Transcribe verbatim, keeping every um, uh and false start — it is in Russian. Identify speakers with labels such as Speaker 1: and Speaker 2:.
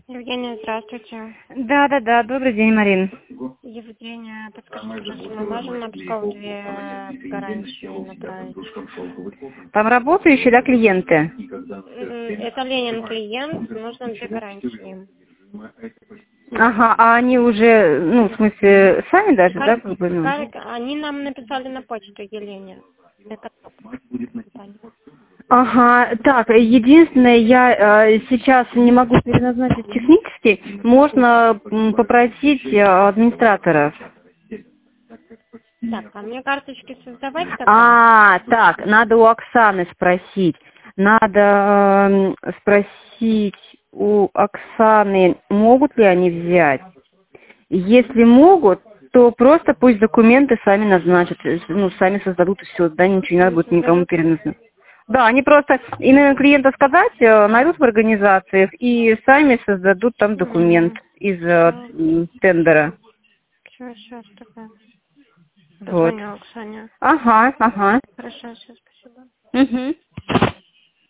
Speaker 1: Евгения, здравствуйте.
Speaker 2: Да, да, да. Добрый день, Марин.
Speaker 1: Евгения, подскажите, пожалуйста, мы можем на Псков две гарантии направить?
Speaker 2: Там работающие, да, клиенты?
Speaker 1: М, Это Ленин клиент, нужно две гарантии.
Speaker 2: Ага, а они уже, ну, в смысле, сами даже, да,
Speaker 1: Как,
Speaker 2: как бы, ну?
Speaker 1: как они нам написали на почту, Елене. Это компания.
Speaker 2: Ага, так, единственное, я э, сейчас не могу переназначить технически, можно м, попросить э, администраторов.
Speaker 1: Так, а мне карточки создавать тогда?
Speaker 2: А, так, надо у Оксаны спросить. Надо э, спросить у Оксаны, могут ли они взять. Если могут, то просто пусть документы сами назначат, э, ну, сами создадут и все, да, ничего не надо
Speaker 1: Они
Speaker 2: будет никому
Speaker 1: создадут?
Speaker 2: переназначать. Да, они просто именно клиента сказать, э, найдут в организациях и сами создадут там документ
Speaker 1: Угу.
Speaker 2: из э,
Speaker 1: Все,
Speaker 2: м, тендера.
Speaker 1: все, сейчас тогда.
Speaker 2: Вот.
Speaker 1: Позвоню Оксане.
Speaker 2: Ага, ага.
Speaker 1: Хорошо, все, спасибо.
Speaker 2: Угу.